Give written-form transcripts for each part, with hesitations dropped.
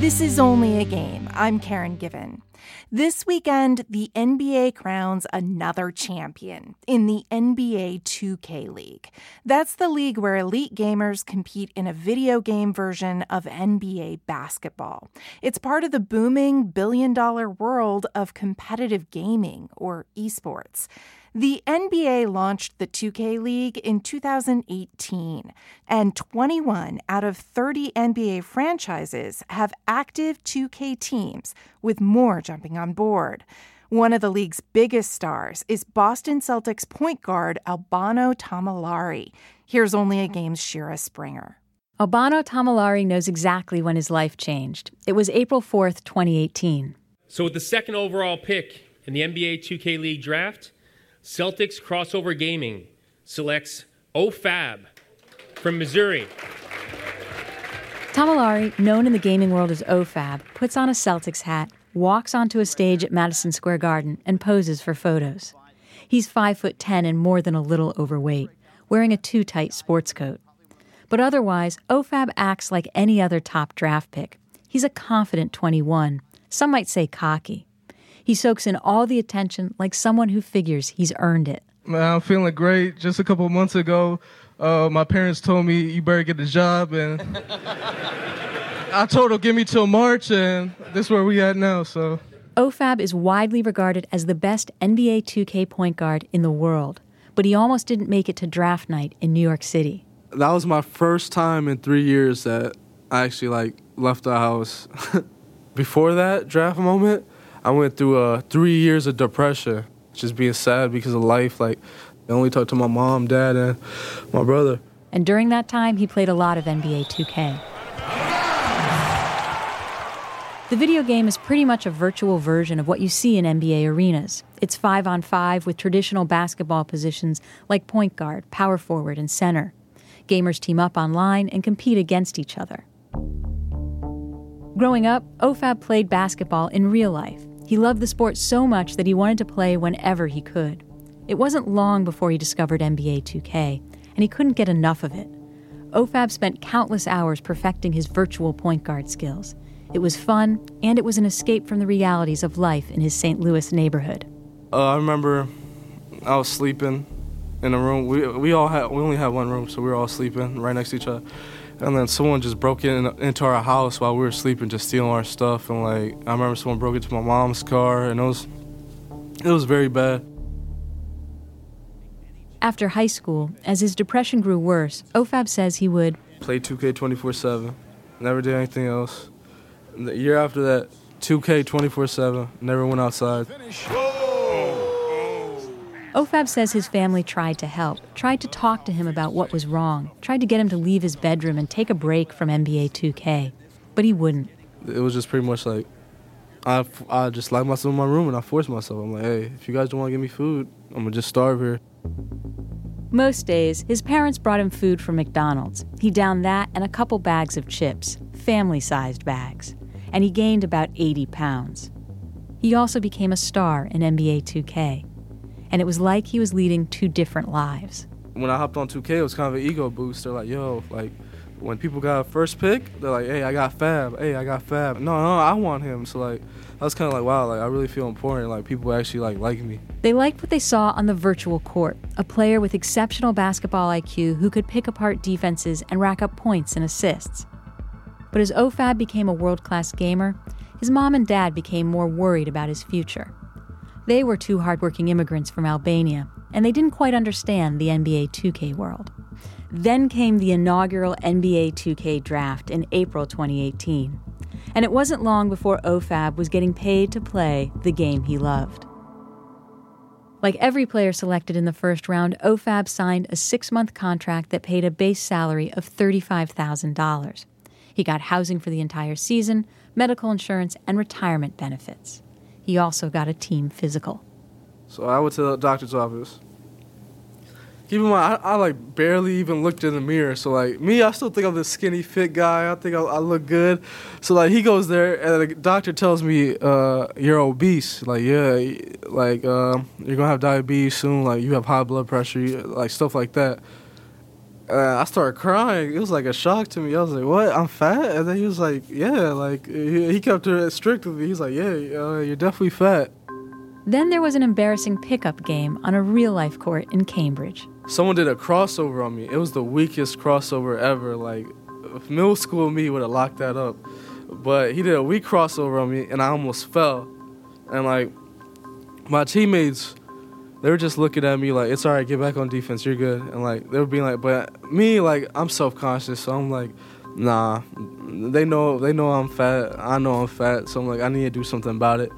This is Only a Game. I'm Karen Given. This weekend, the NBA crowns another champion in the NBA 2K League. That's the league where elite gamers compete in a video game version of NBA basketball. It's part of the booming billion-dollar world of competitive gaming, or esports. The NBA launched the 2K League in 2018, and 21 out of 30 NBA franchises have active 2K teams, with more jumping on board. One of the league's biggest stars is Boston Celtics point guard Albano Tamilari. Here's Only a Game's Shira Springer. Albano Tamilari knows exactly when his life changed. It was April 4th, 2018. So with the second overall pick in the NBA 2K League draft, Celtics Crossover Gaming selects OFAB from Missouri. Tamilari, known in the gaming world as OFAB, puts on a Celtics hat, walks onto a stage at Madison Square Garden, and poses for photos. He's 5'10" and more than a little overweight, wearing a too-tight sports coat. But otherwise, OFAB acts like any other top draft pick. He's a confident 21. Some might say cocky. He soaks in all the attention like someone who figures he's earned it. Man, I'm feeling great. Just a couple months ago, my parents told me, you better get a job, and I told them, give me till March, and this is where we at now, so. OFAB is widely regarded as the best NBA 2K point guard in the world, but he almost didn't make it to draft night in New York City. That was my first time in 3 years that I actually, left the house. Before that draft moment, I went through 3 years of depression, just being sad because of life. I only talked to my mom, dad, and my brother. And during that time, he played a lot of NBA 2K. The video game is pretty much a virtual version of what you see in NBA arenas. It's 5-on-5 with traditional basketball positions like point guard, power forward, and center. Gamers team up online and compete against each other. Growing up, OFAB played basketball in real life. He loved the sport so much that he wanted to play whenever he could. It wasn't long before he discovered NBA 2K, and he couldn't get enough of it. OFAB spent countless hours perfecting his virtual point guard skills. It was fun, and it was an escape from the realities of life in his St. Louis neighborhood. I remember I was sleeping in a room. We only had one room, so we were all sleeping right next to each other. And then someone just broke into our house while we were sleeping, just stealing our stuff. And I remember someone broke into my mom's car, and it was very bad. After high school, as his depression grew worse, OFAB says he would play 2K 24/7, never did anything else. And the year after that, 2K 24/7, never went outside. OFAB says his family tried to help, tried to talk to him about what was wrong, tried to get him to leave his bedroom and take a break from NBA 2K, but he wouldn't. It was just pretty much I just locked myself in my room and I forced myself. I'm like, hey, if you guys don't want to give me food, I'm going to just starve here. Most days, his parents brought him food from McDonald's. He downed that and a couple bags of chips, family-sized bags, and he gained about 80 pounds. He also became a star in NBA 2K. And it was like he was leading two different lives. When I hopped on 2K, it was kind of an ego boost. They're like, yo, when people got a first pick, they're like, hey, I got Fab. Hey, I got Fab. No, I want him. So, I was kind of wow, I really feel important. People actually, like me. They liked what they saw on the virtual court, a player with exceptional basketball IQ who could pick apart defenses and rack up points and assists. But as OFAB became a world-class gamer, his mom and dad became more worried about his future. They were two hardworking immigrants from Albania, and they didn't quite understand the NBA 2K world. Then came the inaugural NBA 2K draft in April 2018. And it wasn't long before OFAB was getting paid to play the game he loved. Like every player selected in the first round, OFAB signed a 6-month contract that paid a base salary of $35,000. He got housing for the entire season, medical insurance, and retirement benefits. He also got a team physical. So I went to the doctor's office. Keep in mind, I barely even looked in the mirror. So me, I still think I'm this skinny, fit guy. I think I look good. So he goes there and the doctor tells me, you're obese. You're gonna have diabetes soon. You have high blood pressure, stuff like that. I started crying. It was like a shock to me. I was like, what? I'm fat? And then he was like, yeah. Like, he kept it strict with me. He's like, yeah, you're definitely fat. Then there was an embarrassing pickup game on a real-life court in Cambridge. Someone did a crossover on me. It was the weakest crossover ever. Like, middle school me would have locked that up. But he did a weak crossover on me, and I almost fell. And, like, my teammates, they were just looking at me like, it's all right, get back on defense, you're good. And, like, they were being like, but me, like, I'm self-conscious, so I'm like, nah. They know I'm fat. I know I'm fat, so I'm like, I need to do something about it.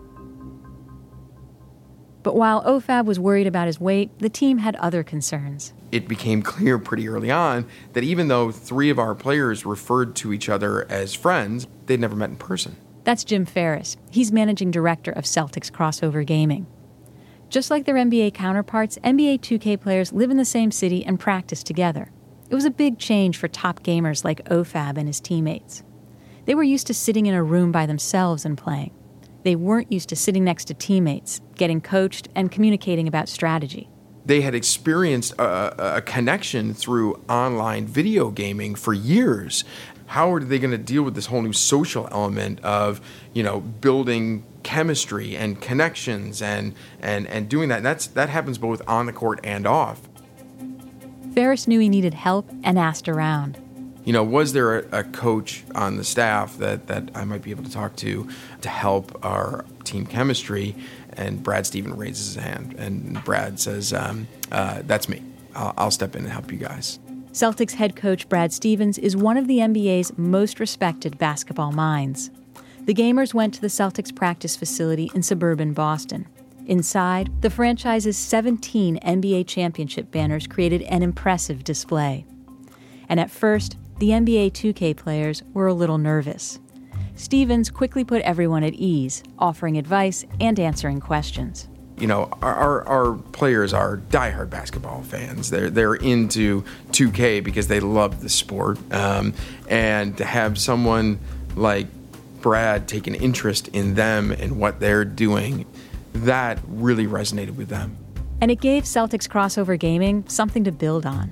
But while OFAB was worried about his weight, the team had other concerns. It became clear pretty early on that even though 3 of our players referred to each other as friends, they'd never met in person. That's Jim Ferris. He's managing director of Celtics Crossover Gaming. Just like their NBA counterparts, NBA 2K players live in the same city and practice together. It was a big change for top gamers like OFAB and his teammates. They were used to sitting in a room by themselves and playing. They weren't used to sitting next to teammates, getting coached, and communicating about strategy. They had experienced a connection through online video gaming for years. How are they going to deal with this whole new social element of, building chemistry and connections and doing that? That happens both on the court and off. Ferris knew he needed help and asked around. Was there a coach on the staff that I might be able to talk to help our team chemistry? And Brad Stevens raises his hand, and Brad says, that's me. I'll step in and help you guys. Celtics head coach Brad Stevens is one of the NBA's most respected basketball minds. The Gamers went to the Celtics practice facility in suburban Boston. Inside, the franchise's 17 NBA championship banners created an impressive display. And at first, the NBA 2K players were a little nervous. Stevens quickly put everyone at ease, offering advice and answering questions. Our players are diehard basketball fans. They're into 2K because they love the sport. And to have someone like Brad take an interest in them and what they're doing, that really resonated with them. And it gave Celtics Crossover Gaming something to build on.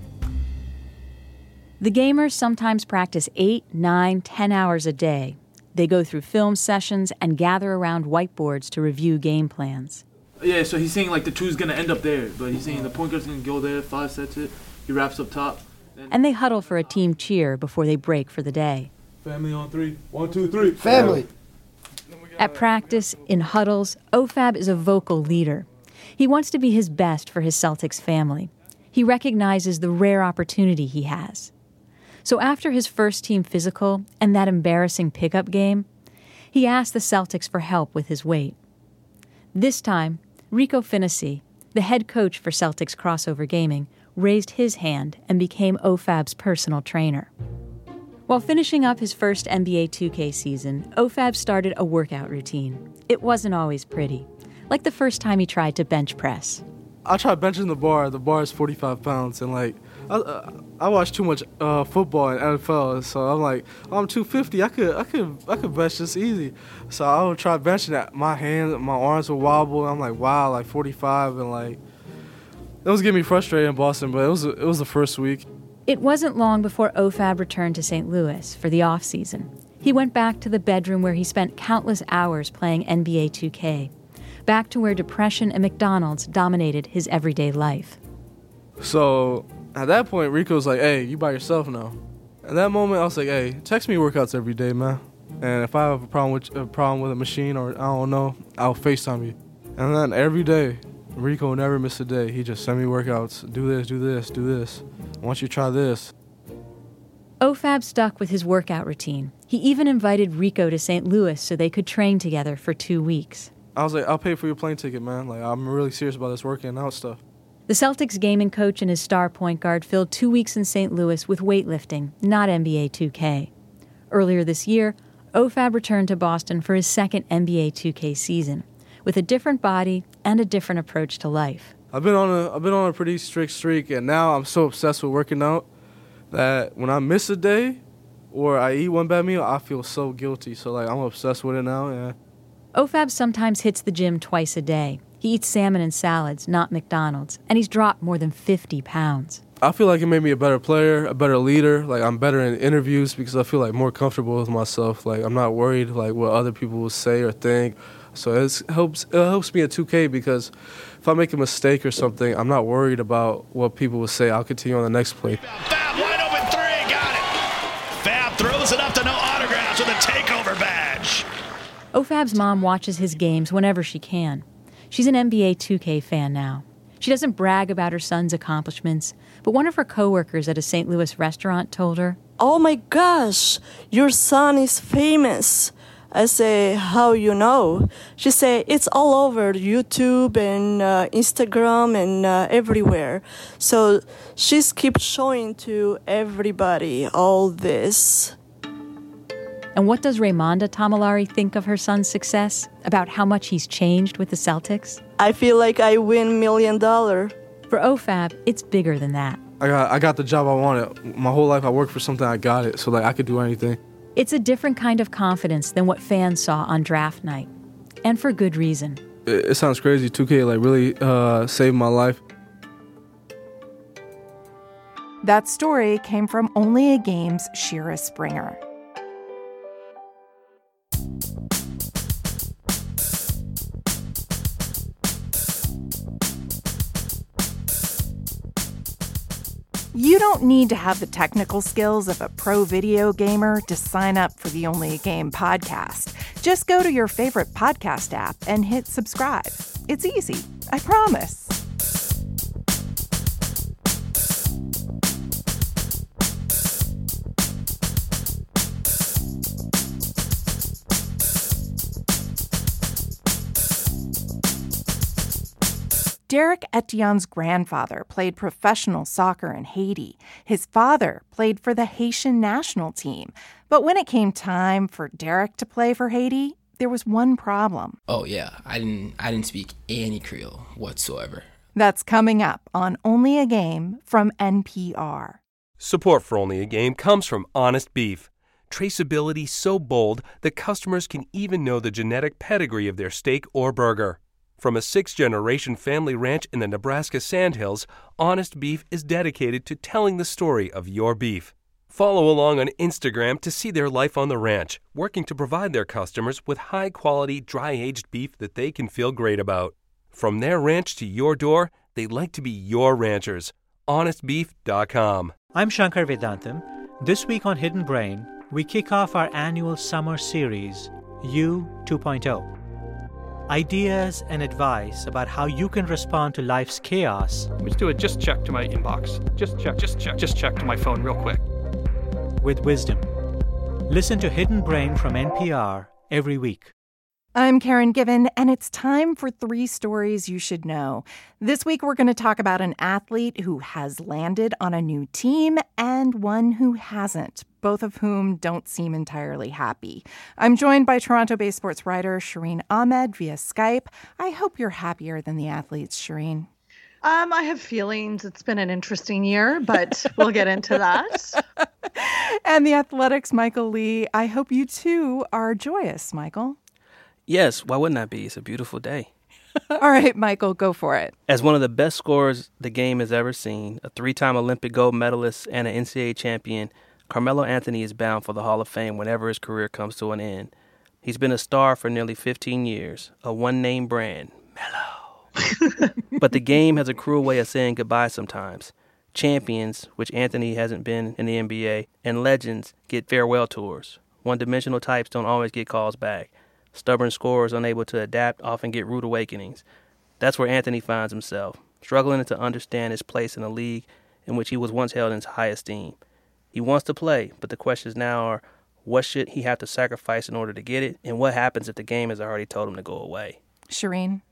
The Gamers sometimes practice 8, 9, 10 hours a day. They go through film sessions and gather around whiteboards to review game plans. Yeah, so he's saying like the two's going to end up there, but he's saying the point guard's going to go there, 5 sets it, he wraps up top. And they huddle for a team cheer before they break for the day. Family on 3. 1, 2, 3. Family. At practice, in huddles, OFAB is a vocal leader. He wants to be his best for his Celtics family. He recognizes the rare opportunity he has. So after his first team physical and that embarrassing pickup game, he asked the Celtics for help with his weight. This time, Rico Finnissy, the head coach for Celtics Crossover Gaming, raised his hand and became OFAB's personal trainer. While finishing up his first NBA 2K season, OFAB started a workout routine. It wasn't always pretty, like the first time he tried to bench press. I tried benching the bar. The bar is 45 pounds, and I watch too much football and NFL, so I'm like, I'm 250. I could bench this easy. So I would try benching that. My arms would wobble. And I'm like, wow, like 45, and like it was getting me frustrated in Boston. But it was the first week. It wasn't long before OFAB returned to St. Louis for the off season. He went back to the bedroom where he spent countless hours playing NBA 2K, back to where depression and McDonald's dominated his everyday life. So at that point, Rico's like, hey, you by yourself now. At that moment, I was like, hey, text me workouts every day, man. And if I have a problem with a machine or I don't know, I'll FaceTime you. And then every day, Rico never missed a day. He just sent me workouts. Do this, do this, do this. I want you to try this. OFAB stuck with his workout routine. He even invited Rico to St. Louis so they could train together for 2 weeks. I was like, I'll pay for your plane ticket, man. Like, I'm really serious about this working out stuff. The Celtics gaming coach and his star point guard filled 2 weeks in St. Louis with weightlifting, not NBA 2K. Earlier this year, OFAB returned to Boston for his second NBA 2K season, with a different body and a different approach to life. I've been on a pretty strict streak, and now I'm so obsessed with working out that when I miss a day or I eat one bad meal, I feel so guilty. So like I'm obsessed with it now. Yeah. OFAB sometimes hits the gym twice a day. He eats salmon and salads, not McDonald's, and he's dropped more than 50 pounds. I feel like it made me a better player, a better leader. Like, I'm better in interviews because I feel like more comfortable with myself. Like, I'm not worried like what other people will say or think. So it helps me at 2K because if I make a mistake or something, I'm not worried about what people will say. I'll continue on the next play. Fab, wide open three, got it. Fab throws it up to no autographs with a takeover badge. OFAB's mom watches his games whenever she can. She's an NBA 2K fan now. She doesn't brag about her son's accomplishments, but one of her coworkers at a St. Louis restaurant told her, "Oh my gosh, your son is famous." I say, "How you know?" She say, "It's all over YouTube and Instagram and everywhere." So she keeps showing to everybody all this. And what does Raymonda Tamilari think of her son's success? About how much he's changed with the Celtics? I feel like I win $1 million. For OFAB, it's bigger than that. I got the job I wanted. My whole life I worked for something, I got it. So, like, I could do anything. It's a different kind of confidence than what fans saw on draft night. And for good reason. It sounds crazy. 2K, like, really saved my life. That story came from Only a Game's Shira Springer. You don't need to have the technical skills of a pro video gamer to sign up for the Only a Game podcast. Just go to your favorite podcast app and hit subscribe. It's easy, I promise. Derek Etienne's grandfather played professional soccer in Haiti. His father played for the Haitian national team. But when it came time for Derek to play for Haiti, there was one problem. Oh yeah, I didn't speak any Creole whatsoever. That's coming up on Only a Game from NPR. Support for Only a Game comes from Honest Beef. Traceability so bold that customers can even know the genetic pedigree of their steak or burger. From a 6th-generation family ranch in the Nebraska Sandhills, Honest Beef is dedicated to telling the story of your beef. Follow along on Instagram to see their life on the ranch, working to provide their customers with high-quality, dry-aged beef that they can feel great about. From their ranch to your door, they'd like to be your ranchers. HonestBeef.com. I'm Shankar Vedantam. This week on Hidden Brain, we kick off our annual summer series, You 2.0. Ideas and advice about how you can respond to life's chaos. Let me just do a just check to my inbox. Just check to my phone real quick. With wisdom. Listen to Hidden Brain from NPR every week. I'm Karen Given, and it's time for 3 stories you should know. This week, we're going to talk about an athlete who has landed on a new team and one who hasn't, both of whom don't seem entirely happy. I'm joined by Toronto-based sports writer Shireen Ahmed via Skype. I hope you're happier than the athletes, Shireen. I have feelings. It's been an interesting year, but we'll get into that. And the Athletics' Michael Lee. I hope you, too, are joyous, Michael. Yes, why wouldn't I be? It's a beautiful day. All right, Michael, go for it. As one of the best scorers the game has ever seen, a 3-time Olympic gold medalist and an NCAA champion, Carmelo Anthony is bound for the Hall of Fame whenever his career comes to an end. He's been a star for nearly 15 years, a one-name brand, Melo. But the game has a cruel way of saying goodbye sometimes. Champions, which Anthony hasn't been in the NBA, and legends get farewell tours. One-dimensional types don't always get calls back. Stubborn scorers unable to adapt often get rude awakenings. That's where Anthony finds himself, struggling to understand his place in a league in which he was once held in high esteem. He wants to play, but the questions now are, what should he have to sacrifice in order to get it, and what happens if the game has already told him to go away? Shireen?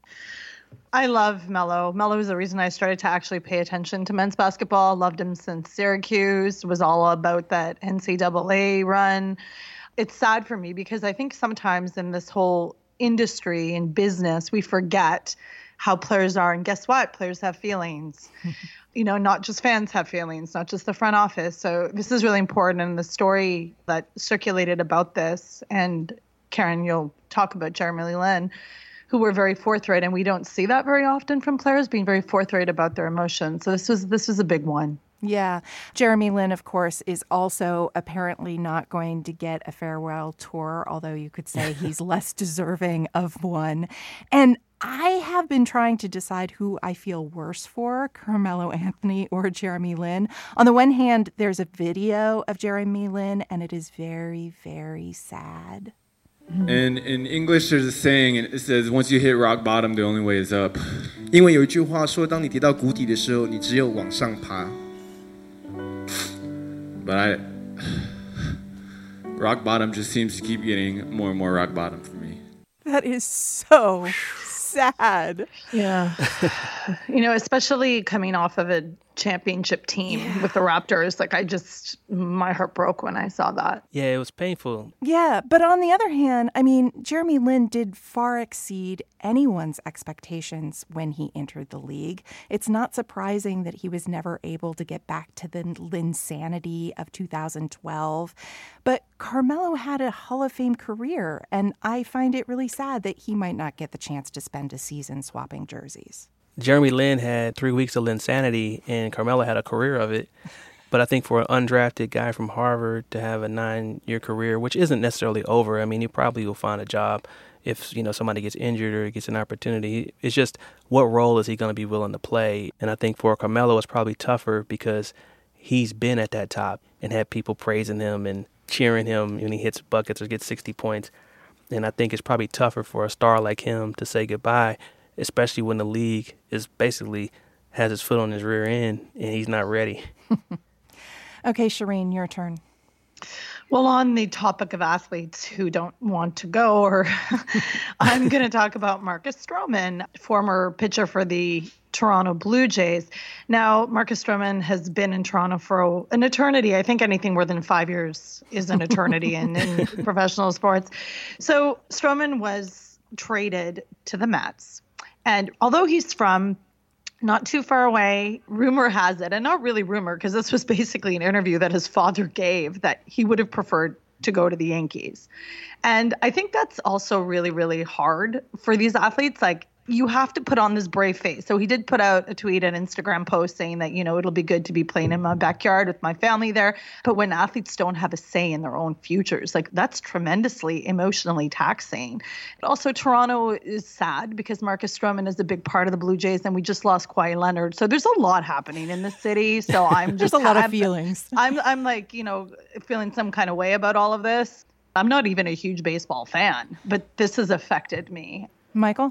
I love Melo. Melo is the reason I started to actually pay attention to men's basketball. Loved him since Syracuse. Was all about that NCAA run. It's sad for me because I think sometimes in this whole industry and business, we forget how players are. And guess what? Players have feelings. Not just fans have feelings, not just the front office. So this is really important. And the story that circulated about this, and Karen, you'll talk about Jeremy Lin, who were very forthright, and we don't see that very often from players being very forthright about their emotions. So this was a big one. Yeah. Jeremy Lin, of course, is also apparently not going to get a farewell tour, although you could say he's less deserving of one. And I have been trying to decide who I feel worse for, Carmelo Anthony or Jeremy Lin. On the one hand, there's a video of Jeremy Lin, and it is very, very sad. And in English, there's a saying, and it says, once you hit rock bottom, the only way is up. 因为有一句话说，当你跌到谷底的时候，你只有往上爬。 But rock bottom just seems to keep getting more and more rock bottom for me. That is so sad. Yeah. Especially coming off of a championship team with the Raptors. Like, my heart broke when I saw that. Yeah, it was painful. Yeah, but on the other hand, I mean, Jeremy Lin did far exceed anyone's expectations when he entered the league. It's not surprising that he was never able to get back to the Linsanity of 2012. But Carmelo had a Hall of Fame career, and I find it really sad that he might not get the chance to spend a season swapping jerseys. Jeremy Lin had 3 weeks of Linsanity, and Carmelo had a career of it. But I think for an undrafted guy from Harvard to have a 9-year career, which isn't necessarily over, I mean, he probably will find a job if, somebody gets injured or gets an opportunity. It's just what role is he going to be willing to play? And I think for Carmelo, it's probably tougher because he's been at that top and had people praising him and cheering him when he hits buckets or gets 60 points. And I think it's probably tougher for a star like him to say goodbye, especially when the league is basically has his foot on his rear end and he's not ready. Okay, Shireen, your turn. Well, on the topic of athletes who don't want to go, I'm going to talk about Marcus Stroman, former pitcher for the Toronto Blue Jays. Now, Marcus Stroman has been in Toronto for an eternity. I think anything more than 5 years is an eternity in professional sports. So Stroman was traded to the Mets. And although he's from not too far away, rumor has it, and not really rumor, because this was basically an interview that his father gave, that he would have preferred to go to the Yankees. And I think that's also really, really hard for these athletes. Like, you have to put on this brave face. So he did put out a tweet and Instagram post saying that, it'll be good to be playing in my backyard with my family there. But when athletes don't have a say in their own futures, like, that's tremendously emotionally taxing. Also, Toronto is sad because Marcus Stroman is a big part of the Blue Jays, and we just lost Kawhi Leonard. So there's a lot happening in the city. So I'm just there's a lot of feelings. I'm like, feeling some kind of way about all of this. I'm not even a huge baseball fan, but this has affected me. Michael?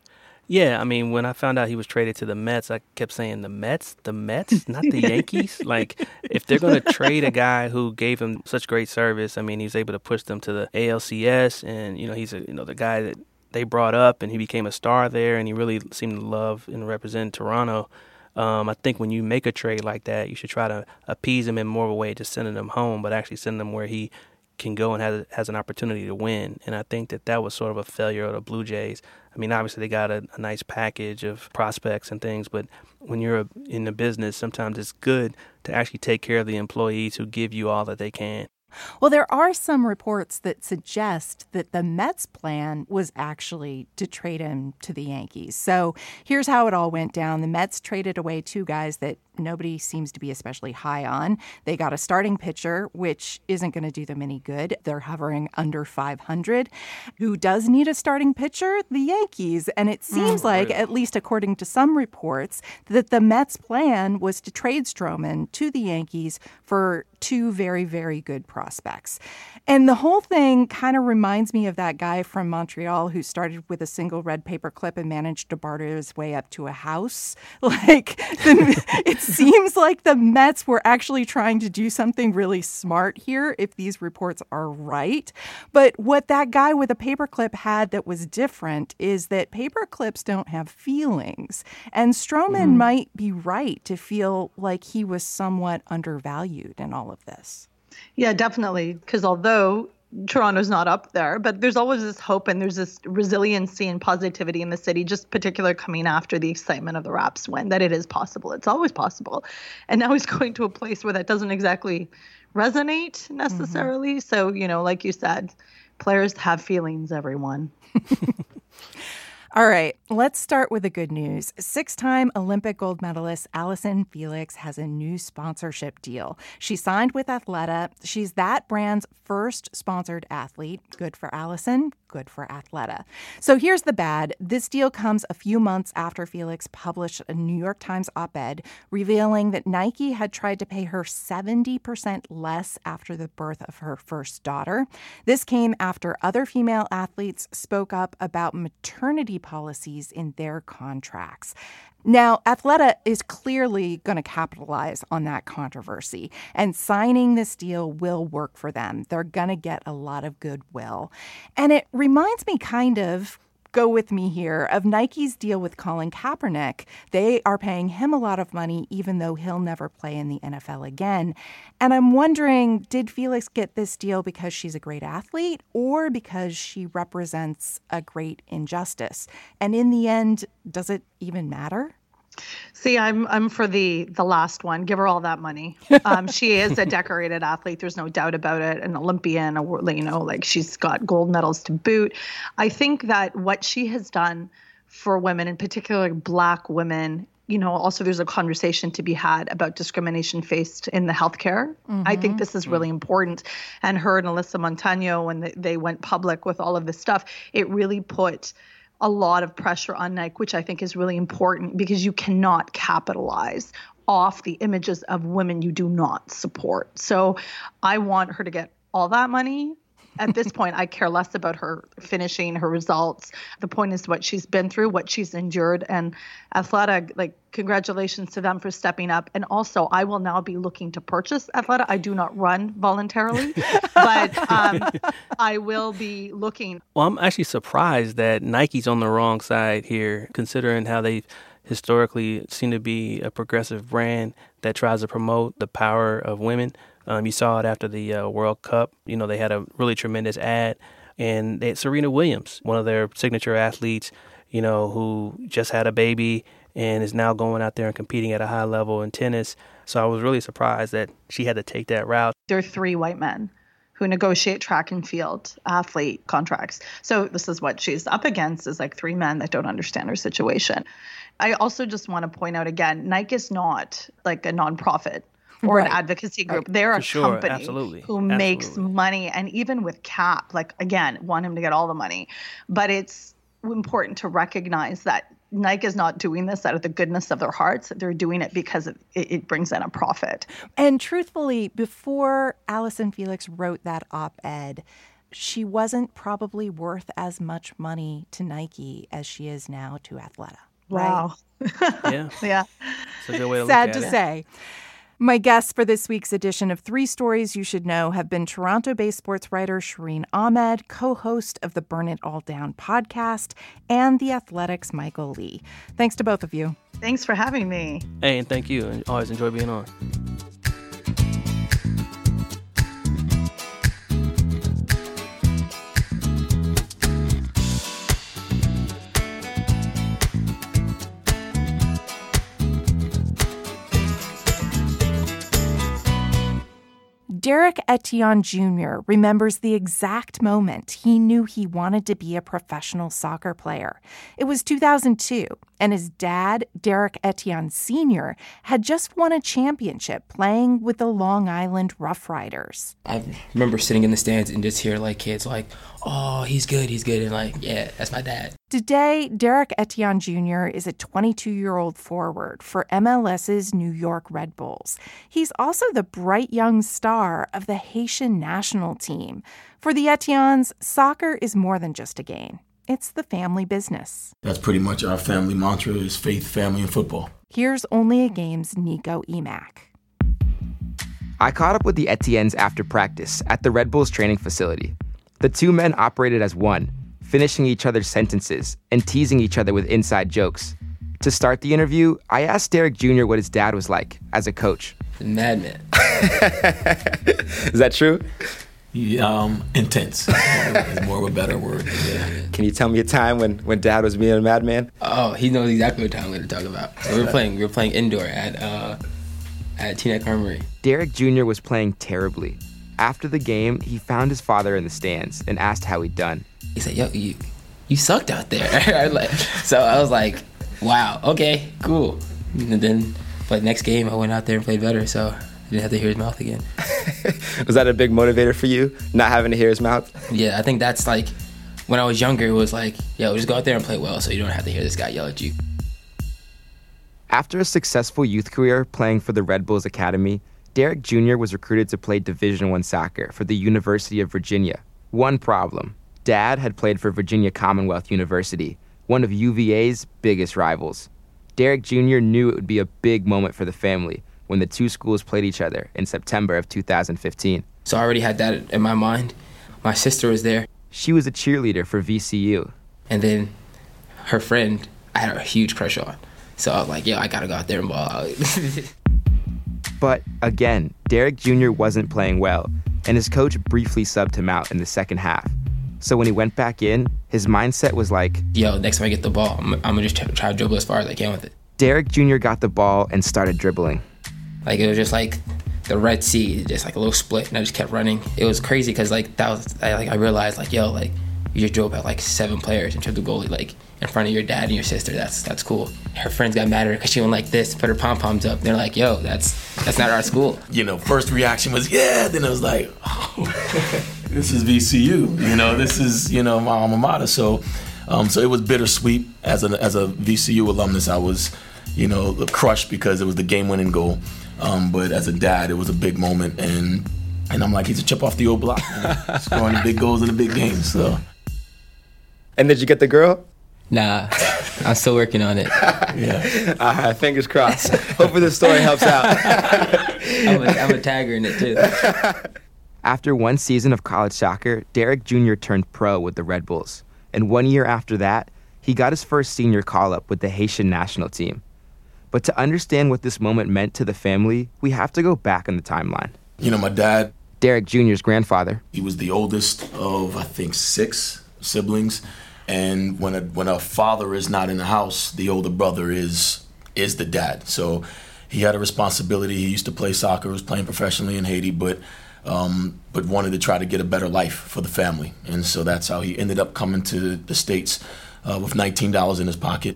Yeah, I mean, when I found out he was traded to the Mets, I kept saying, the Mets, not the Yankees. Like, if they're going to trade a guy who gave him such great service, I mean, he was able to push them to the ALCS, and, he's the guy that they brought up, and he became a star there, and he really seemed to love and represent Toronto. I think when you make a trade like that, you should try to appease him in more of a way, just sending him home, but actually sending him where he can go and has an opportunity to win. And I think that was sort of a failure of the Blue Jays. I mean, obviously they got a nice package of prospects and things, but when you're in the business, sometimes it's good to actually take care of the employees who give you all that they can. Well, there are some reports that suggest that the Mets' plan was actually to trade him to the Yankees. So here's how it all went down. The Mets traded away 2 guys that nobody seems to be especially high on. They got a starting pitcher, which isn't going to do them any good. They're hovering under 500. Who does need a starting pitcher? The Yankees. And it seems like, at least according to some reports, that the Mets' plan was to trade Stroman to the Yankees for 2 very, very good prospects. And the whole thing kind of reminds me of that guy from Montreal who started with a single red paper clip and managed to barter his way up to a house. It seems like the Mets were actually trying to do something really smart here, if these reports are right. But what that guy with a paperclip had that was different is that paper clips don't have feelings. And Stroman might be right to feel like he was somewhat undervalued in all of this. Yeah, definitely. Because although Toronto's not up there, but there's always this hope and there's this resiliency and positivity in the city, just particularly coming after the excitement of the Raps win, that it is possible. It's always possible. And now he's going to a place where that doesn't exactly resonate necessarily. So, like you said, players have feelings, everyone. All right, let's start with the good news. 6-time Olympic gold medalist Allyson Felix has a new sponsorship deal. She signed with Athleta. She's that brand's first sponsored athlete. Good for Allyson, good for Athleta. So here's the bad. This deal comes a few months after Felix published a New York Times op-ed revealing that Nike had tried to pay her 70% less after the birth of her first daughter. This came after other female athletes spoke up about maternity policies in their contracts. Now, Athleta is clearly going to capitalize on that controversy, and signing this deal will work for them. They're going to get a lot of goodwill. And it reminds me kind of, go with me here, of Nike's deal with Colin Kaepernick. They are paying him a lot of money, even though he'll never play in the NFL again. And I'm wondering, did Felix get this deal because she's a great athlete or because she represents a great injustice? And in the end, does it even matter? See, I'm for the last one. Give her all that money. She is a decorated athlete. There's no doubt about it. An Olympian, like she's got gold medals to boot. I think that what she has done for women, in particular Black women, also there's a conversation to be had about discrimination faced in the healthcare. Mm-hmm. I think this is really important. And her and Alyssa Montano, when they went public with all of this stuff, it really put a lot of pressure on Nike, which I think is really important because you cannot capitalize off the images of women you do not support. So I want her to get all that money. At this point, I care less about her finishing her results. The point is what she's been through, what she's endured. And Athleta, congratulations to them for stepping up. And also, I will now be looking to purchase Athleta. I do not run voluntarily, but I will be looking. Well, I'm actually surprised that Nike's on the wrong side here, considering how they historically seem to be a progressive brand that tries to promote the power of women. You saw it after the World Cup. They had a really tremendous ad. And they had Serena Williams, one of their signature athletes, who just had a baby and is now going out there and competing at a high level in tennis. So I was really surprised that she had to take that route. There are 3 white men who negotiate track and field athlete contracts. So this is what she's up against, is 3 men that don't understand her situation. I also just want to point out again, Nike is not a nonprofit or an advocacy group. They're a company who makes money. And even with Cap, again, want him to get all the money. But it's important to recognize that Nike is not doing this out of the goodness of their hearts. They're doing it because it brings in a profit. And truthfully, before Allyson Felix wrote that op-ed, she wasn't probably worth as much money to Nike as she is now to Athleta. Wow. Right? Yeah. It's a good way to Sad look at to it. say. My guests for this week's edition of 3 Stories You Should Know have been Toronto-based sports writer Shireen Ahmed, co-host of the Burn It All Down podcast, and The Athletic's Michael Lee. Thanks to both of you. Thanks for having me. Hey, and thank you. And always enjoy being on. Derek Etienne Jr. remembers the exact moment he knew he wanted to be a professional soccer player. It was 2002, and his dad, Derek Etienne Sr., had just won a championship playing with the Long Island Rough Riders. I remember sitting in the stands and just hear kids oh, he's good, and yeah, that's my dad. Today, Derek Etienne Jr. is a 22-year-old forward for MLS's New York Red Bulls. He's also the bright young star of the Haitian national team. For the Etiennes, soccer is more than just a game. It's the family business. That's pretty much our family mantra is faith, family, and football. Here's Only a Game's Nico Emack. I caught up with the Etiennes after practice at the Red Bulls training facility. The 2 men operated as one, finishing each other's sentences and teasing each other with inside jokes. To start the interview, I asked Derek Jr. what his dad was like as a coach. Madman. Is that true? Intense. Is more of a better word. Yeah. Can you tell me a time when Dad was being a madman? Oh, he knows exactly what time we're going to talk about. So we were playing indoor at Teaneck Armory. Derek Jr. was playing terribly. After the game, he found his father in the stands and asked how he'd done. He said, "Yo, you you sucked out there. So I was like, wow, okay, cool. And then, but next game I went out there and played better, so I didn't have to hear his mouth again. Was that a big motivator for you, not having to hear his mouth? Yeah, I think that's like, when I was younger, it was like, yo, just go out there and play well so you don't have to hear this guy yell at you. After a successful youth career playing for the Red Bulls Academy, Derek Jr. was recruited to play Division I soccer for the University of Virginia. One problem: Dad had played for Virginia Commonwealth University, one of UVA's biggest rivals. Derek Jr. knew it would be a big moment for the family when the two schools played each other in September of 2015. So I already had that in my mind. My sister was there. She was a cheerleader for VCU. And then her friend, I had a huge crush on. So I was like, yo, I gotta go out there and ball out. But again, Derek Jr. wasn't playing well, and his coach briefly subbed him out in the second half. So when he went back in, his mindset was like, yo, next time I get the ball, I'm gonna just try to dribble as far as I can with it. Derek Jr. got the ball and started dribbling. Like, it was just like the Red Sea, just like a little split, and I just kept running. It was crazy because like I realized like, yo, like you just drove out like 7 players in terms of goalie, like in front of your dad and your sister. That's cool. Her friends got mad at her because she went like this, put her pom-poms up. They're like, yo, that's not our school. You know, first reaction was, yeah. Then it was like, oh, this is VCU. You know, this is, you know, my alma mater. So it was bittersweet. As a VCU alumnus, I was, you know, crushed because it was the game-winning goal. But as a dad, it was a big moment, and I'm like, he's a chip off the old block, scoring the big goals in the big games. So. And did you get the girl? Nah, I'm still working on it. Yeah. Fingers crossed. Hopefully this story helps out. I'm a tagger in it too. After one season of college soccer, Derek Jr. turned pro with the Red Bulls. And 1 year after that, he got his first senior call-up with the Haitian national team. But to understand what this moment meant to the family, we have to go back in the timeline. You know, my dad, Derek Jr.'s grandfather, he was the oldest of, I think, 6 siblings. And when a father is not in the house, the older brother is the dad. So he had a responsibility. He used to play soccer, was playing professionally in Haiti, but wanted to try to get a better life for the family. And so that's how he ended up coming to the States with $19 in his pocket.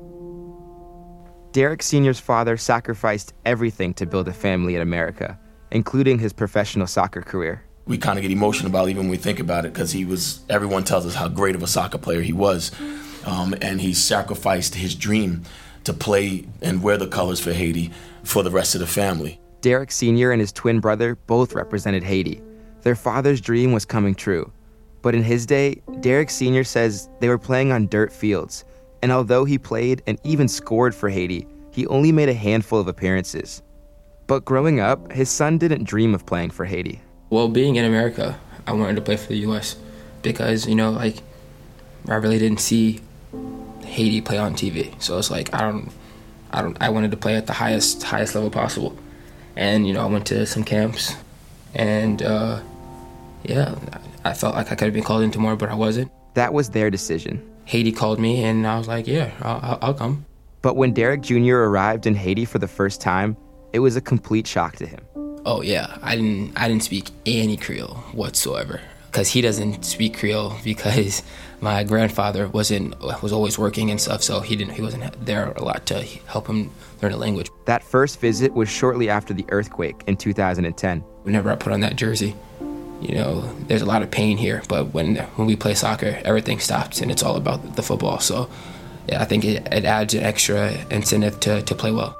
Derek Sr.'s father sacrificed everything to build a family in America, including his professional soccer career. We kind of get emotional about it even when we think about it, because everyone tells us how great of a soccer player he was. And he sacrificed his dream to play and wear the colors for Haiti for the rest of the family. Derek Sr. and his twin brother both represented Haiti. Their father's dream was coming true. But in his day, Derek Sr. says they were playing on dirt fields. And although he played and even scored for Haiti, he only made a handful of appearances. But growing up, his son didn't dream of playing for Haiti. Well, being in America, I wanted to play for the U.S. because, you know, like, I really didn't see Haiti play on TV. So it's like, I wanted to play at the highest level possible. And, you know, I went to some camps and, yeah, I felt like I could have been called into more, but I wasn't. That was their decision. Haiti called me and I was like, yeah, I'll come. But when Derek Jr. arrived in Haiti for the first time, it was a complete shock to him. Oh yeah, I didn't speak any Creole whatsoever, because he doesn't speak Creole because my grandfather was always working and stuff, so he wasn't there a lot to help him learn the language. That first visit was shortly after the earthquake in 2010. Whenever I put on that jersey, you know, there's a lot of pain here, but when we play soccer, everything stops and it's all about the football. So yeah, I think it adds an extra incentive to play well.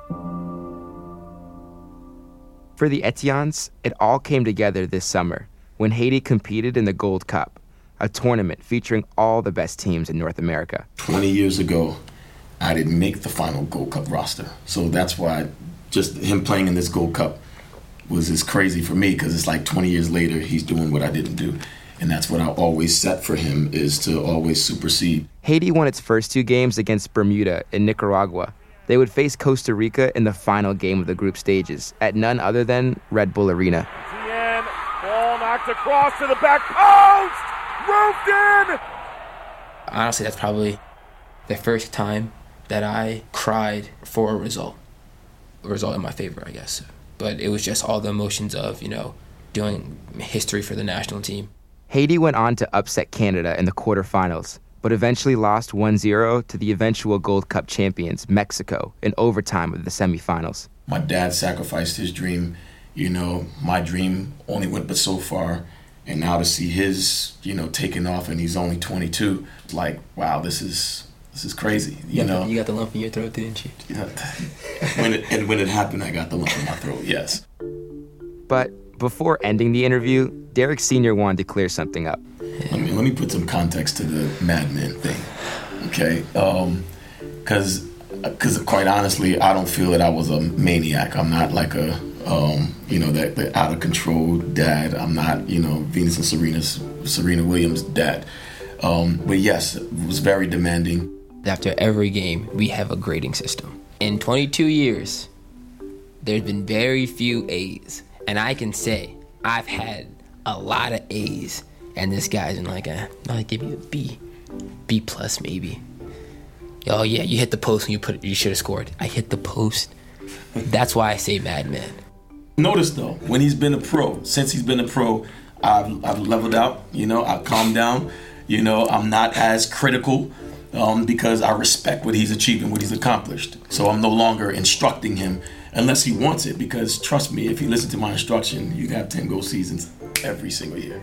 For the Etiennes, it all came together this summer when Haiti competed in the Gold Cup, a tournament featuring all the best teams in North America. 20 years ago, I didn't make the final Gold Cup roster. So that's why just him playing in this Gold Cup was as crazy for me, because it's like 20 years later, he's doing what I didn't do. And that's what I always set for him, is to always supersede. Haiti won its first 2 games against Bermuda and Nicaragua. They would face Costa Rica in the final game of the group stages at none other than Red Bull Arena. Etienne, ball knocked across to the back post! Roofed in! Honestly, that's probably the first time that I cried for a result in my favor, I guess. But it was just all the emotions of, you know, doing history for the national team. Haiti went on to upset Canada in the quarterfinals, but eventually lost 1-0 to the eventual Gold Cup champions, Mexico, in overtime of the semifinals. My dad sacrificed his dream. You know, my dream only went but so far. And now to see his, taking off and he's only 22, like, wow, this is crazy. You know, you got the lump in your throat, didn't you? When it happened, I got the lump in my throat. Yes. But before ending the interview, Derek Sr. wanted to clear something up. Let me put some context to the Mad Men thing, okay? Because quite honestly, I don't feel that I was a maniac. I'm not like a that out of control dad. I'm not, Venus and Serena Williams' dad. But yes, it was very demanding. After every game, we have a grading system. In 22 years, there's been very few A's. And I can say I've had a lot of A's. And this guy's in I'll give you a B plus maybe. Oh yeah, you hit the post when you should have scored. I hit the post. That's why I say Mad Men. Notice though, since he's been a pro, I've leveled out. I've calmed down. I'm not as critical because I respect what he's achieved and what he's accomplished. So I'm no longer instructing him unless he wants it. Because trust me, if he listens to my instruction, you can have 10 goal seasons every single year.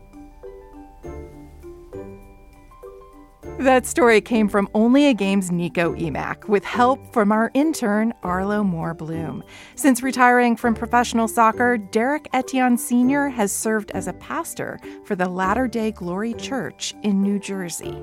That story came from Only a Game's Nico Emack, with help from our intern, Arlo Moore-Bloom. Since retiring from professional soccer, Derek Etienne Sr. has served as a pastor for the Latter-day Glory Church in New Jersey.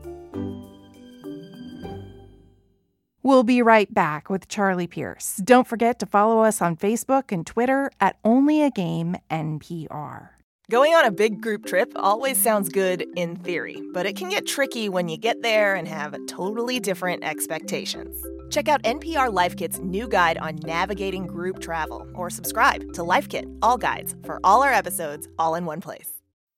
We'll be right back with Charlie Pierce. Don't forget to follow us on Facebook and Twitter at Only a Game NPR. Going on a big group trip always sounds good in theory, but it can get tricky when you get there and have totally different expectations. Check out NPR Life Kit's new guide on navigating group travel, or subscribe to Life Kit, all guides for all our episodes, all in one place.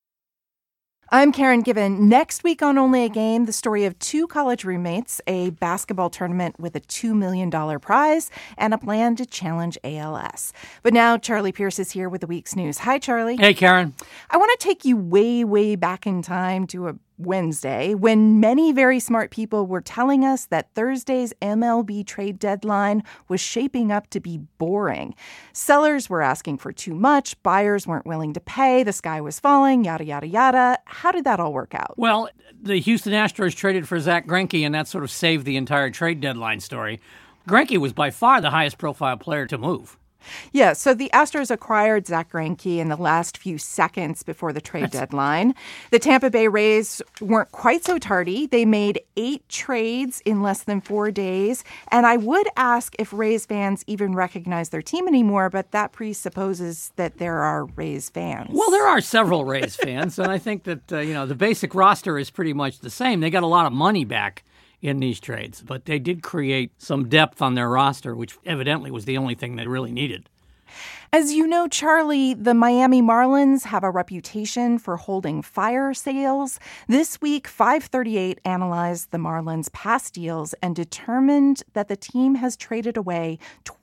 I'm Karen Given. Next week on Only a Game, the story of two college roommates, a basketball tournament with a $2 million prize, and a plan to challenge ALS. But now Charlie Pierce is here with the week's news. Hi, Charlie. Hey, Karen. I want to take you way, way back in time to a Wednesday, when many very smart people were telling us that Thursday's MLB trade deadline was shaping up to be boring. Sellers were asking for too much, buyers weren't willing to pay, the sky was falling, yada, yada, yada. How did that all work out? Well, the Houston Astros traded for Zach Greinke, and that sort of saved the entire trade deadline story. Greinke was by far the highest profile player to move. Yeah, so the Astros acquired Zach Greinke in the last few seconds before the trade deadline. The Tampa Bay Rays weren't quite so tardy. They made 8 trades in less than 4 days. And I would ask if Rays fans even recognize their team anymore, but that presupposes that there are Rays fans. Well, there are several Rays fans, and I think that, the basic roster is pretty much the same. They got a lot of money back in these trades, but they did create some depth on their roster, which evidently was the only thing they really needed. As you know, Charlie, the Miami Marlins have a reputation for holding fire sales. This week, 538 analyzed the Marlins' past deals and determined that the team has traded away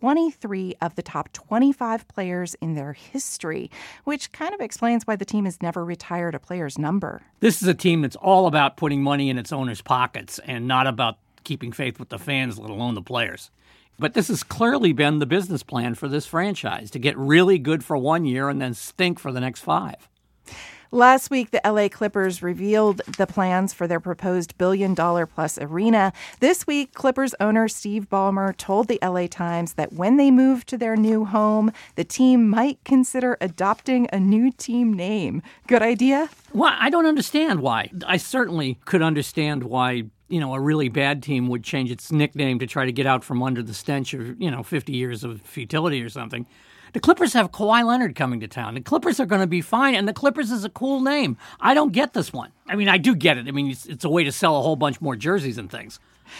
23 of the top 25 players in their history, which kind of explains why the team has never retired a player's number. This is a team that's all about putting money in its owners' pockets and not about keeping faith with the fans, let alone the players. But this has clearly been the business plan for this franchise, to get really good for 1 year and then stink for the next 5. Last week, the LA Clippers revealed the plans for their proposed $1 billion-plus arena. This week, Clippers owner Steve Ballmer told the LA Times that when they move to their new home, the team might consider adopting a new team name. Good idea? Well, I don't understand why. I certainly could understand why a really bad team would change its nickname to try to get out from under the stench of, 50 years of futility or something. The Clippers have Kawhi Leonard coming to town. The Clippers are going to be fine, and the Clippers is a cool name. I don't get this one. I mean, I do get it. I mean, it's a way to sell a whole bunch more jerseys and things.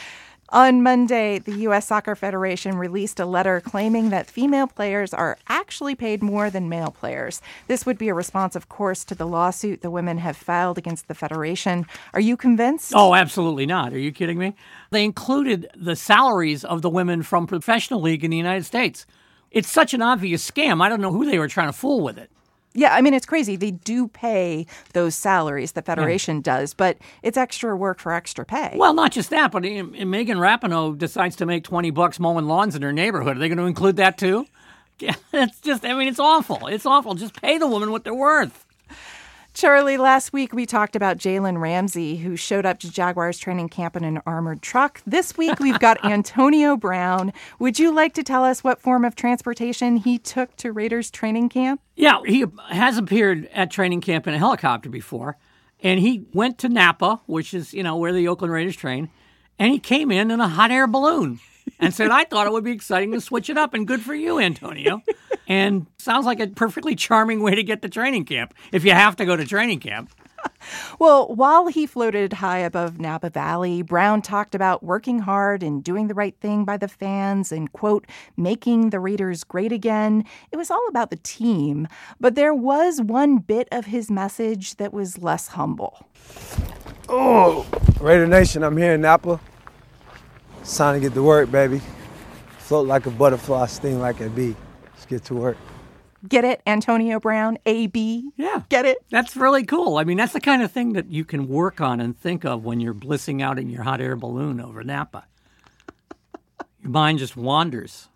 On Monday, the U.S. Soccer Federation released a letter claiming that female players are actually paid more than male players. This would be a response, of course, to the lawsuit the women have filed against the Federation. Are you convinced? Oh, absolutely not. Are you kidding me? They included the salaries of the women from Professional League in the United States. It's such an obvious scam. I don't know who they were trying to fool with it. Yeah, I mean, it's crazy. They do pay those salaries, the Federation does, but it's extra work for extra pay. Well, not just that, but Megan Rapinoe decides to make $20 mowing lawns in her neighborhood. Are they going to include that too? Yeah, it's awful. It's awful. Just pay the women what they're worth. Charlie, last week we talked about Jalen Ramsey, who showed up to Jaguars training camp in an armored truck. This week we've got Antonio Brown. Would you like to tell us what form of transportation he took to Raiders training camp? Yeah, he has appeared at training camp in a helicopter before, and he went to Napa, which is, where the Oakland Raiders train, and he came in a hot air balloon and said, I thought it would be exciting to switch it up, and good for you, Antonio. And sounds like a perfectly charming way to get to training camp, if you have to go to training camp. Well, while he floated high above Napa Valley, Brown talked about working hard and doing the right thing by the fans and, quote, making the Raiders great again. It was all about the team. But there was one bit of his message that was less humble. Oh, Raider Nation, I'm here in Napa. It's time to get to work, baby. Float like a butterfly, sting like a bee. Let's get to work. Get it, Antonio Brown, AB? Yeah. Get it? That's really cool. I mean, that's the kind of thing that you can work on and think of when you're blissing out in your hot air balloon over Napa. Your mind just wanders.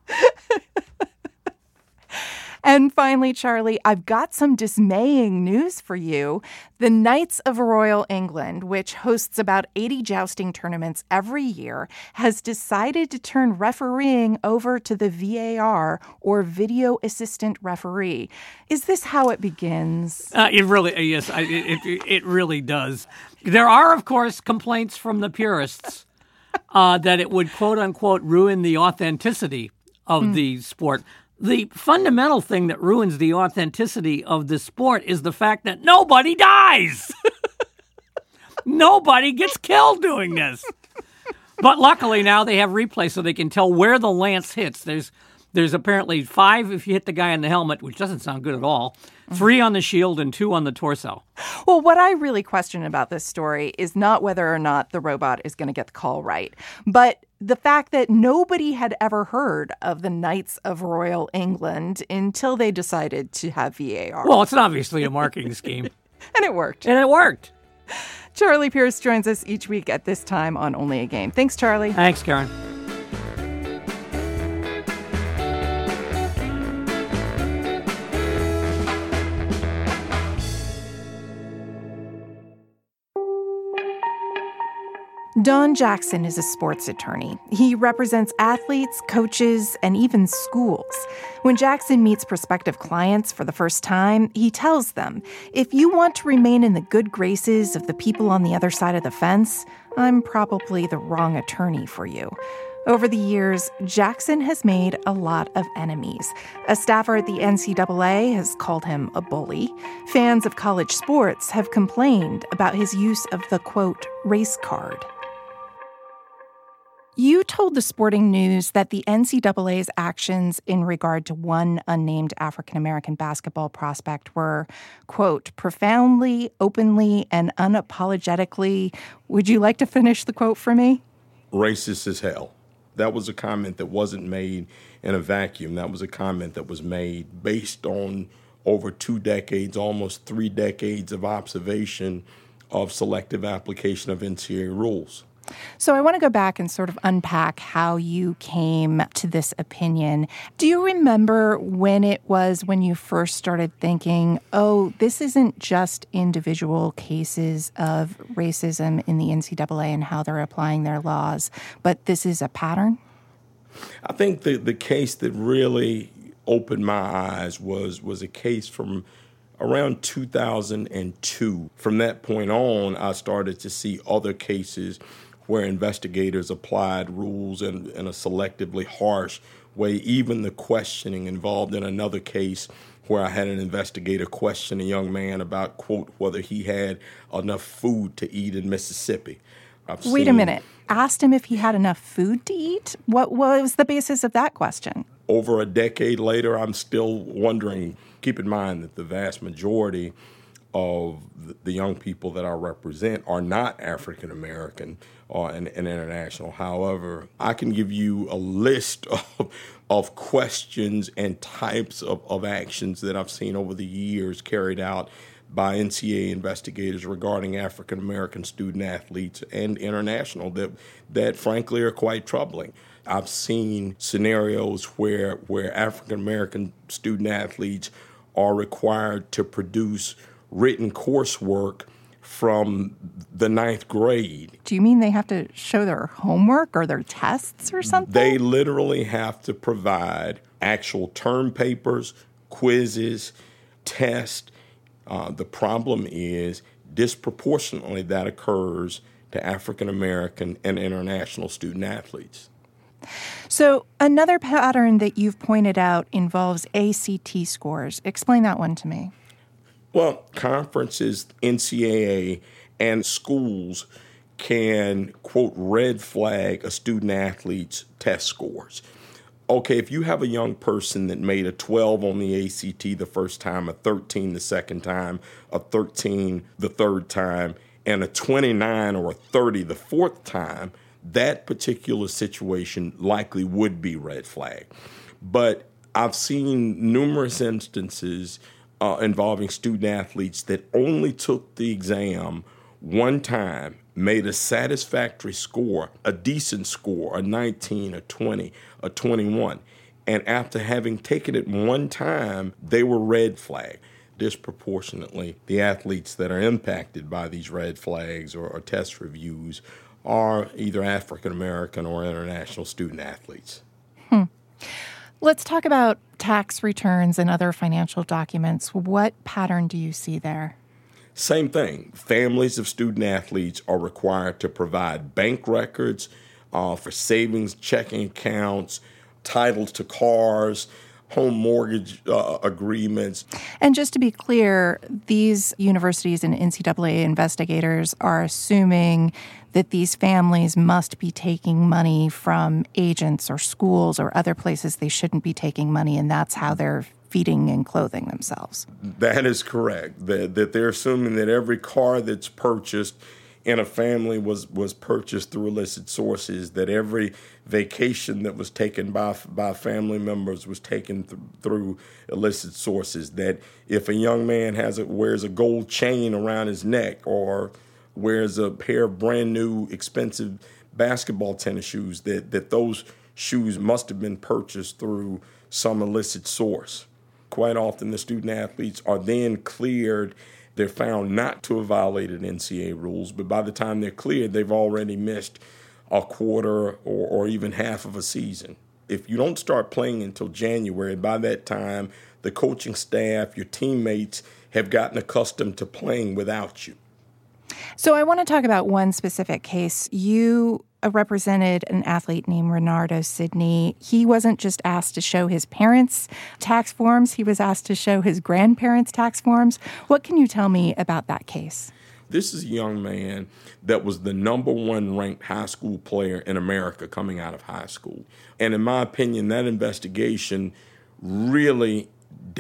And finally, Charlie, I've got some dismaying news for you. The Knights of Royal England, which hosts about 80 jousting tournaments every year, has decided to turn refereeing over to the VAR, or video assistant referee. Is this how it begins? It really does. There are, of course, complaints from the purists that it would, quote unquote, ruin the authenticity of the sport. The fundamental thing that ruins the authenticity of this sport is the fact that nobody dies. Nobody gets killed doing this. But luckily now they have replay so they can tell where the lance hits. There's apparently 5 if you hit the guy in the helmet, which doesn't sound good at all, 3 on the shield and 2 on the torso. Well, what I really question about this story is not whether or not the robot is going to get the call right, but the fact that nobody had ever heard of the Knights of Royal England until they decided to have VAR. Well, it's obviously a marketing scheme. And it worked. Charlie Pierce joins us each week at this time on Only a Game. Thanks, Charlie. Thanks, Karen. Don Jackson is a sports attorney. He represents athletes, coaches, and even schools. When Jackson meets prospective clients for the first time, he tells them, if you want to remain in the good graces of the people on the other side of the fence, I'm probably the wrong attorney for you. Over the years, Jackson has made a lot of enemies. A staffer at the NCAA has called him a bully. Fans of college sports have complained about his use of the, quote, race card. You told the Sporting News that the NCAA's actions in regard to one unnamed African-American basketball prospect were, quote, profoundly, openly, and unapologetically. Would you like to finish the quote for me? Racist as hell. That was a comment that wasn't made in a vacuum. That was a comment that was made based on over 2 decades, almost 3 decades of observation of selective application of NCAA rules. So I want to go back and sort of unpack how you came to this opinion. Do you remember when it was when you first started thinking, oh, this isn't just individual cases of racism in the NCAA and how they're applying their laws, but this is a pattern? I think the case that really opened my eyes was a case from around 2002. From that point on, I started to see other cases where investigators applied rules in a selectively harsh way. Even the questioning involved in another case where I had an investigator question a young man about, quote, whether he had enough food to eat in Mississippi. Wait a minute. Asked him if he had enough food to eat? What was the basis of that question? Over a decade later, I'm still wondering. Keep in mind that the vast majority of the young people that I represent are not African American and international. However, I can give you a list of questions and types of actions that I've seen over the years carried out by NCAA investigators regarding African American student athletes and international that frankly are quite troubling. I've seen scenarios where African American student athletes are required to produce written coursework from the 9th grade. Do you mean they have to show their homework or their tests or something? They literally have to provide actual term papers, quizzes, tests. The problem is disproportionately that occurs to African American and international student athletes. So another pattern that you've pointed out involves ACT scores. Explain that one to me. Well, conferences, NCAA, and schools can, quote, red flag a student athlete's test scores. Okay, if you have a young person that made a 12 on the ACT the first time, a 13 the second time, a 13 the third time, and a 29 or a 30 the fourth time, that particular situation likely would be red flag. But I've seen numerous instances involving student athletes that only took the exam one time, made a satisfactory score, a decent score, a 19, a 20, a 21. And after having taken it one time, they were red flagged. Disproportionately, the athletes that are impacted by these red flags or test reviews are either African American or international student athletes. Let's talk about tax returns and other financial documents. What pattern do you see there? Same thing. Families of student athletes are required to provide bank records for savings, checking accounts, titles to cars, home mortgage agreements. And just to be clear, these universities and NCAA investigators are assuming that these families must be taking money from agents or schools or other places they shouldn't be taking money, and that's how they're feeding and clothing themselves. That is correct. That they're assuming that every car that's purchased in a family was purchased through illicit sources, that every vacation that was taken by family members was taken through illicit sources, that if a young man wears a gold chain around his neck or wears a pair of brand new expensive basketball tennis shoes, that those shoes must have been purchased through some illicit source. Quite often the student athletes are then cleared. They're found not to have violated NCAA rules, but by the time they're cleared, they've already missed a quarter or even half of a season. If you don't start playing until January, by that time, the coaching staff, your teammates have gotten accustomed to playing without you. So I want to talk about one specific case. You represented an athlete named Renardo Sidney. He wasn't just asked to show his parents' tax forms. He was asked to show his grandparents' tax forms. What can you tell me about that case? This is a young man that was the number one ranked high school player in America coming out of high school. And in my opinion, that investigation really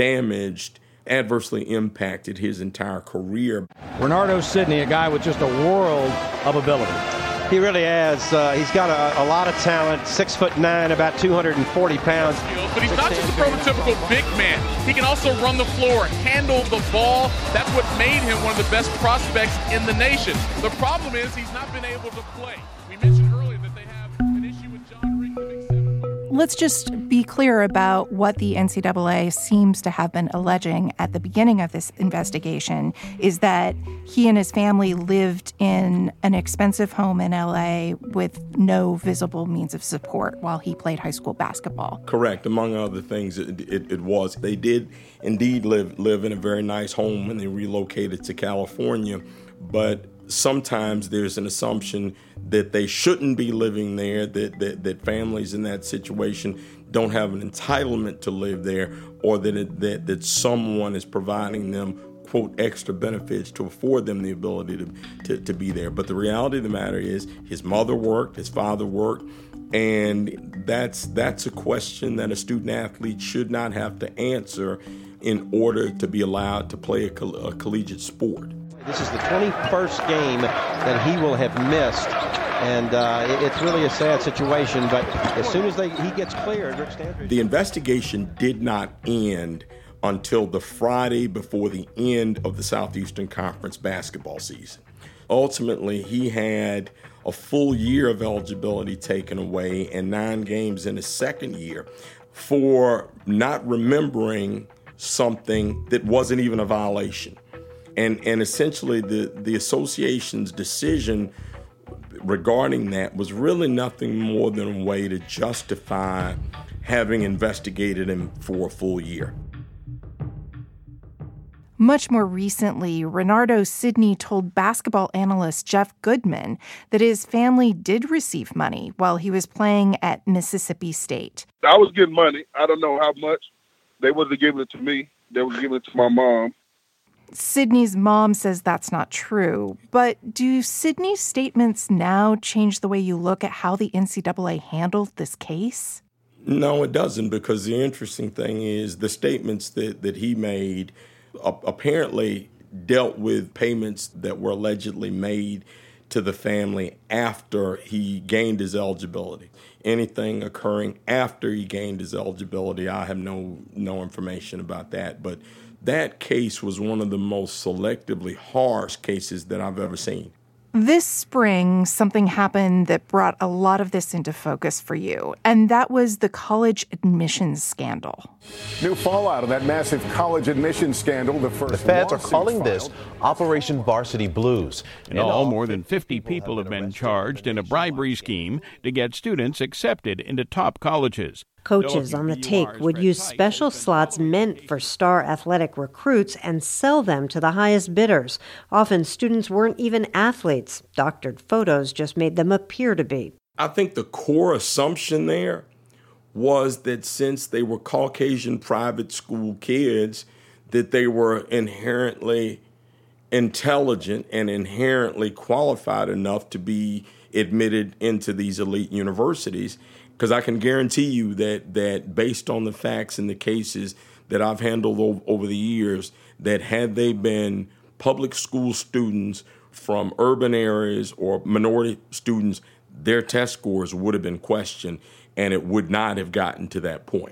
adversely impacted his entire career. Renardo Sidney, a guy with just a world of ability. He really has. He's got a lot of talent, 6'9", about 240 pounds. But he's not just a prototypical big man. He can also run the floor, handle the ball. That's what made him one of the best prospects in the nation. The problem is he's not been able to play. We mentioned earlier that they have an issue with John Ring, the big 7-footer. Let's just be clear about what the NCAA seems to have been alleging at the beginning of this investigation is that he and his family lived in an expensive home in LA with no visible means of support while he played high school basketball. Correct. Among other things, it was. They did indeed live in a very nice home when they relocated to California, but sometimes there's an assumption that they shouldn't be living there, that families in that situation don't have an entitlement to live there, or that someone is providing them, quote, extra benefits to afford them the ability to be there. But the reality of the matter is his mother worked, his father worked, and that's a question that a student athlete should not have to answer in order to be allowed to play a collegiate sport. This is the 21st game that he will have missed, and it's really a sad situation, but as soon as he gets cleared, Rick Stanford... The investigation did not end until the Friday before the end of the Southeastern Conference basketball season. Ultimately, he had a full year of eligibility taken away and 9 games in his second year for not remembering something that wasn't even a violation. And essentially the association's decision regarding that was really nothing more than a way to justify having investigated him for a full year. Much more recently, Renardo Sidney told basketball analyst Jeff Goodman that his family did receive money while he was playing at Mississippi State. I was getting money. I don't know how much. They wasn't giving it to me. They were giving it to my mom. Sidney's mom says that's not true. But do Sidney's statements now change the way you look at how the NCAA handled this case? No, it doesn't, because the interesting thing is the statements that he made apparently dealt with payments that were allegedly made to the family after he gained his eligibility. Anything occurring after he gained his eligibility, I have no information about that. But that case was one of the most selectively harsh cases that I've ever seen. This spring, something happened that brought a lot of this into focus for you, and that was the college admissions scandal. New fallout of that massive college admissions scandal. The feds are calling this Operation Varsity Blues. In all, more than 50 people have been charged in a bribery scheme to get students accepted into top colleges. Coaches on the take would use special slots meant for star athletic recruits and sell them to the highest bidders. Often students weren't even athletes. Doctored photos just made them appear to be. I think the core assumption there was that since they were Caucasian private school kids, that they were inherently intelligent and inherently qualified enough to be admitted into these elite universities. Because I can guarantee you that based on the facts and the cases that I've handled over the years, that had they been public school students from urban areas or minority students, their test scores would have been questioned and it would not have gotten to that point.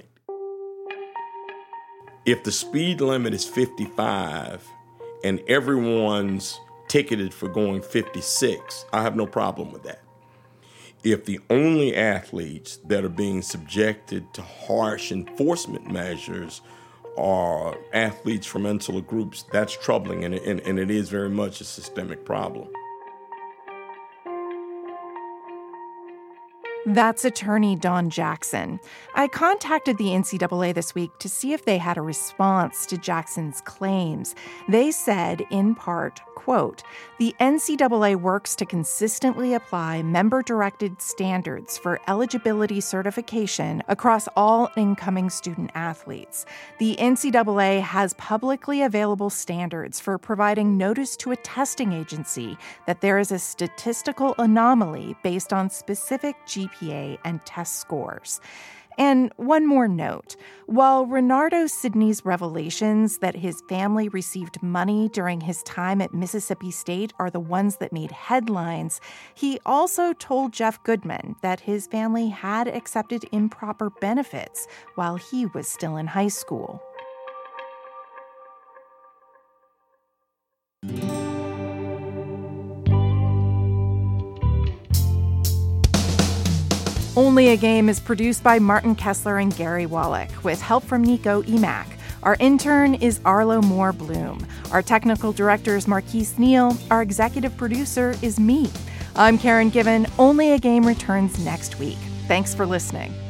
If the speed limit is 55 and everyone's ticketed for going 56, I have no problem with that. If the only athletes that are being subjected to harsh enforcement measures are athletes from insular groups, that's troubling, and it is very much a systemic problem. That's attorney Don Jackson. I contacted the NCAA this week to see if they had a response to Jackson's claims. They said, in part, quote, "The NCAA works to consistently apply member-directed standards for eligibility certification across all incoming student athletes. The NCAA has publicly available standards for providing notice to a testing agency that there is a statistical anomaly based on specific GPA and test scores." And one more note. While Renardo Sidney's revelations that his family received money during his time at Mississippi State are the ones that made headlines, he also told Jeff Goodman that his family had accepted improper benefits while he was still in high school. Only a Game is produced by Martin Kessler and Gary Wallach, with help from Nico Emack. Our intern is Arlo Moore Bloom. Our technical director is Marquise Neal. Our executive producer is me. I'm Karen Given. Only a Game returns next week. Thanks for listening.